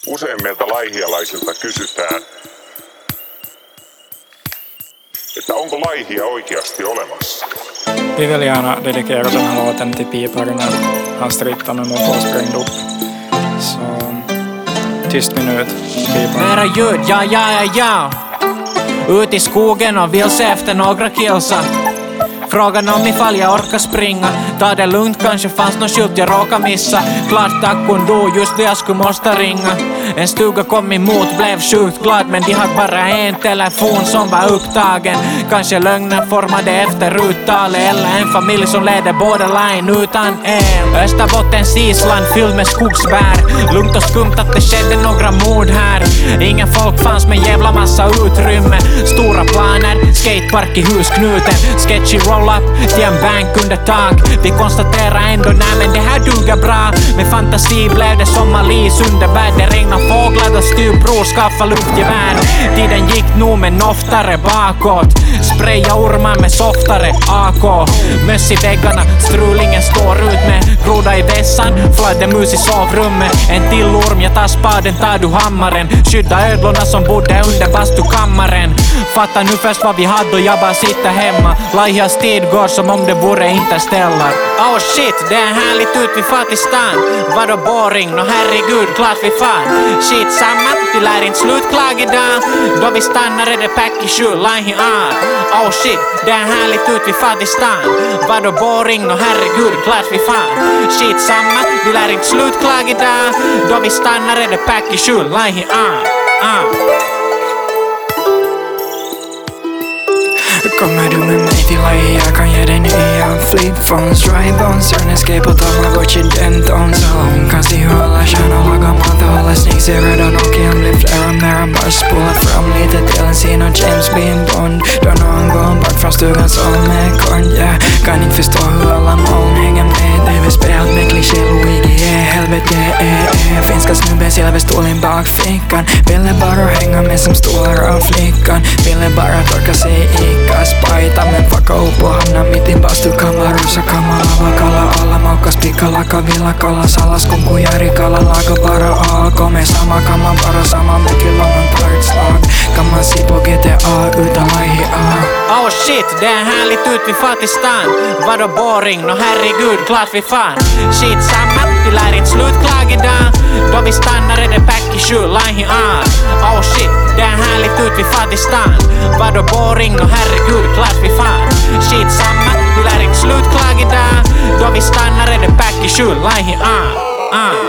Useimmilta laihialaisilta kysytään, että onko laihia oikeasti olemassa? Vi vill gärna dedikera den här låten till piparna. Han strittade med på sprängd upp. Så tyst minut, piparna. Nära ljud, ja. Ut i skogen och vilse efter några kilsar. Frågan om ifall jag orkar springa. Ta det lugnt, kanske fanns någon skylt jag råkar missa. Klart tackon då, just det jag skulle måste ringa. En stuga kom emot, blev sjukt glad. Men de hade bara en telefon som var upptagen. Kanske lögnen formade efter uttalet. Eller en familj som leder borderline utan el. Österbottens Island fylld med skogsbär. Lugnt och skumt att det skedde några mord här. Ingen folk fanns med jävla massa utrymme. Stora planer, skatepark i husknuten. Sketchy roll-up till en bank under tak. Vi konstaterar ändå, nej men det här duger bra. Med fantasi blev det som Alice under värld. Det regnar fåglar och styrprov skaffa luftgevär. Tiden gick nog men oftare bakåt. Spraya ormar med softare AK. Möss i väggarna, strulingen står ut med. Groda i vässan, fladdermus i sovrummet. En till orm, jag tar spaden, tar du hammaren. Skydda ödlorna som bodde under bastukammaren. Fatta nu först vad vi hade och jag bara sitter hemma. Laihias tid går som om det vore Interstellar. Oh shit, det är härligt ut vid Fatistan. Vadå boring? Nå herregud, klart vi fan. Shit samma, vi lär inte slutklag idag. Då vi stannar är det pack i 7, Laihi ar. Oh shit, det är härligt ut vid Fatistan. Vadå boring? Nå herregud, klart vi fan. Shit samma, vi lär inte slutklag idag. Då vi stannar är det pack i 7, Laihi ar. Kommer du med mig till Laihi, jag kan ge dig nya flip-phones, dry-bones, escape på Tamagotchi, Dentones. Hon kan se hur alla stjärnor lagar mat och håller snygg. Ser redan och kan bli flera mer än bara spola fram lite till en scen och James Bean Bond. Då någon går bort från stugan så med korn, yeah. Kan inte förstå hur alla moln hänger med. TV-spel med kliché, Luigi, helvete, finska snubben silverstolen bakfickan. Ville bara hänga med som stolar av flickan. Ville bara torka sig i spajta men fucka upp och hamna mitt i bastukammar. Så kan man lava kalla alla maukas pikkalaka villa kalla salas kunku järikalla laga bara AK. Med samma kan man bara samma mycket långt partslag. Kan man se på GTA utan Laihi ar. Oh shit, det är härligt ut vid Fatistan. Vadå boring? Nå herregud, klart vi fan. Shit samma, vi lär inte slutklag idag. Då vi stannar är det pack i 7, Laihi ar. Oh shit, det är härligt ut vid Fatistan. Vadå boring? Nå herregud, klart vi fan. Shit samma, vi lär inte slutklag idag. Då vi stannar är det pack i 7, Laihi ar.